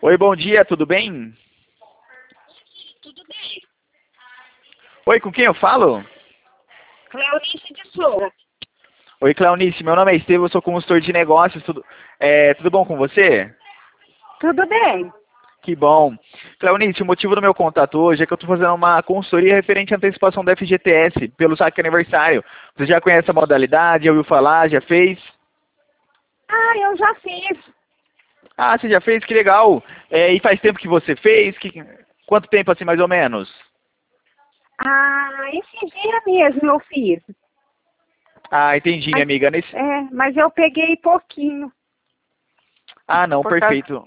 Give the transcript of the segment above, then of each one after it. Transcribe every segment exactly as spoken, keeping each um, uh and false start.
Oi, bom dia, tudo bem? Tudo bem. Oi, com quem eu falo? Cleonice de Souza. Oi, Cleonice, meu nome é Estevam, eu sou consultor de negócios, tudo, é, tudo bom com você? Tudo bem. Que bom. Cleonice, o motivo do meu contato hoje é que eu estou fazendo uma consultoria referente à antecipação da F G T S pelo saque aniversário. Você já conhece a modalidade, já ouviu falar, já fez? Ah, eu já fiz. Ah, você já fez? Que legal. É, e faz tempo que você fez? Que, quanto tempo assim, mais ou menos? Ah, esse dia mesmo eu fiz. Ah, entendi, minha Mas, amiga. Nesse... é, mas eu peguei pouquinho. Ah, não, Por causa... perfeito.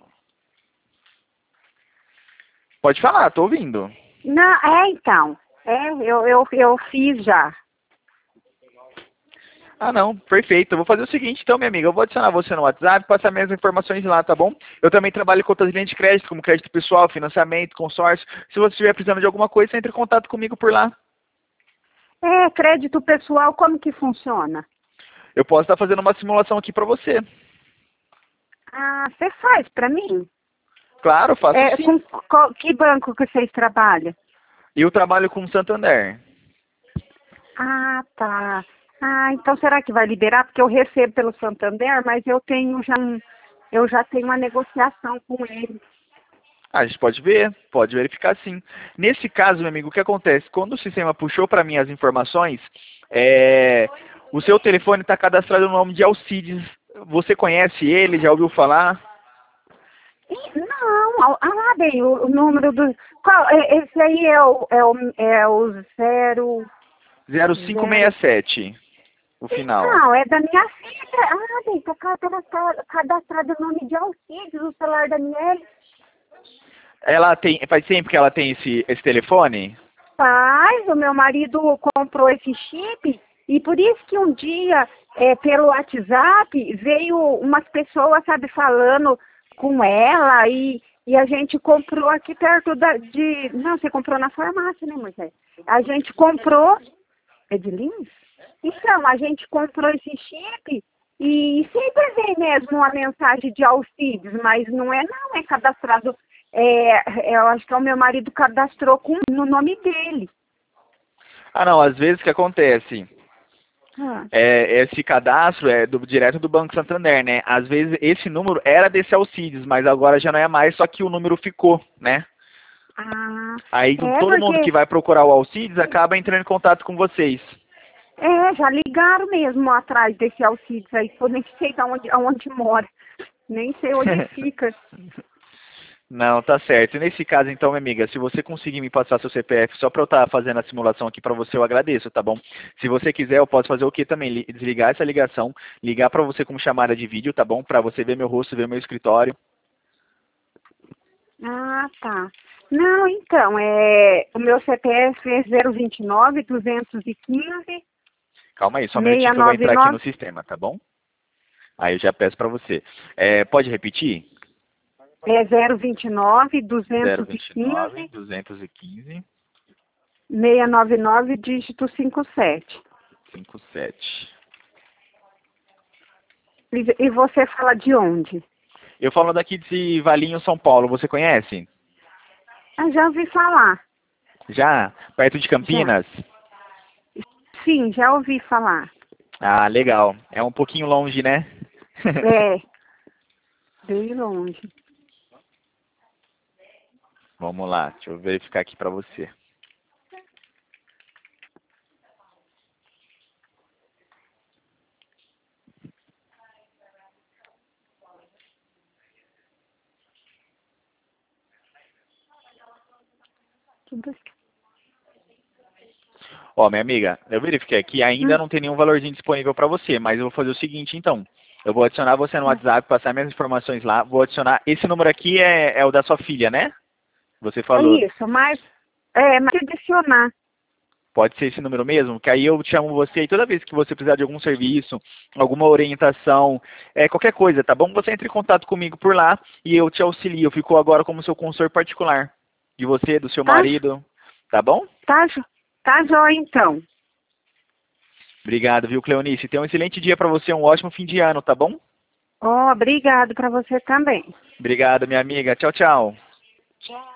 Pode falar, tô ouvindo. Não, é então. É, eu, eu, eu fiz já. Ah, não, perfeito. Eu vou fazer o seguinte, então, minha amiga, eu vou adicionar você no WhatsApp, passar minhas informações lá, tá bom? Eu também trabalho com outras linhas de crédito, como crédito pessoal, financiamento, consórcio. Se você estiver precisando de alguma coisa, entre em contato comigo por lá. É, crédito pessoal, como que funciona? Eu posso estar fazendo uma simulação aqui para você. Ah, você faz para mim? Claro, faço É, sim. com qual- que banco que vocês trabalham? Eu trabalho com o Santander. Ah, tá. Ah, então será que vai liberar? Porque eu recebo pelo Santander, mas eu tenho já um, eu já tenho uma negociação com ele. Ah, a gente pode ver, pode verificar sim. Nesse caso, meu amigo, o que acontece? Quando o sistema puxou para mim as informações, é, o seu telefone está cadastrado no nome de Alcides. Você conhece ele? Já ouviu falar? Ih, não, ah, bem, o, o número do. Qual? é- Esse aí é o, é o, é o zero, zero cinco zero. seis sete, o final. Não, é da minha filha. Ah, bem, tá cadastrado, cadastrado o nome de Alcides, o celular da Miele. Ela tem, faz tempo que ela tem esse, esse telefone? Paz, o meu marido comprou esse chip e por isso que um dia, é, pelo WhatsApp, veio umas pessoas, sabe, falando com ela e, e a gente comprou aqui perto da, de... Não, você comprou na farmácia, né, Moisés? A gente comprou... É de Lins? Então, a gente comprou esse chip e sempre vem mesmo uma mensagem de Alcides, mas não é não, é cadastrado... É, eu acho que é o meu marido cadastrou com, no nome dele. Ah, não, às vezes o que acontece? Ah. É, esse cadastro é do, direto do Banco Santander, né? Às vezes esse número era desse Alcides, mas agora já não é mais, só que o número ficou, né? Ah, Aí é todo mundo que porque vai procurar o Alcides acaba entrando em contato com vocês. é, já ligaram mesmo atrás desse Alcides aí, eu nem sei de onde, aonde mora, nem sei onde fica. Não, tá certo. E nesse caso, então, minha amiga, se você conseguir me passar seu C P F só para eu estar fazendo a simulação aqui para você, eu agradeço, tá bom? Se você quiser, eu posso fazer o que também? Li- Desligar essa ligação, ligar para você como chamada de vídeo, tá bom? Para você ver meu rosto, ver meu escritório. Ah, tá. Não, então, é, o meu C P F é zero vinte e nove, duzentos e quinze, Calma aí, só um minutinho que eu vou entrar aqui no seiscentos e noventa e nove, sistema, tá bom? Aí eu já peço para você. É, pode repetir? é zero vinte e nove, duzentos e zero vinte e nove, quinze, duzentos e quinze, seiscentos e noventa e nove, dígito cinquenta e sete. cinquenta e sete. E, e você fala de onde? Eu falo daqui de Valinho, São Paulo. Você conhece? Ah, já ouvi falar, Já? Perto de já. Campinas? Sim, já ouvi falar. Ah, legal. É um pouquinho longe, né? É, bem longe. Vamos lá, deixa eu verificar aqui pra você. Tudo assim. Ó, minha amiga, eu verifiquei aqui, ainda Hum, não tem nenhum valorzinho disponível pra você, mas eu vou fazer o seguinte, então. Eu vou adicionar você no hum. WhatsApp, passar minhas informações lá. Vou adicionar. Esse número aqui é, é o da sua filha, né? Você É falou. isso, mas é, mas adicionar. Pode ser esse número mesmo, que aí eu chamo você e toda vez que você precisar de algum serviço, alguma orientação, é, qualquer coisa, tá bom? Você entra em contato comigo por lá e eu te auxilio. Eu fico agora como seu consultor particular. De você, do seu Tá, marido, tá bom? tá, jo- tá jóia então. Obrigado, viu, Cleonice? Tenha um excelente dia para você, um ótimo fim de ano, tá bom? Oh, obrigado para você também. Obrigado, minha amiga. Tchau, tchau. Tchau.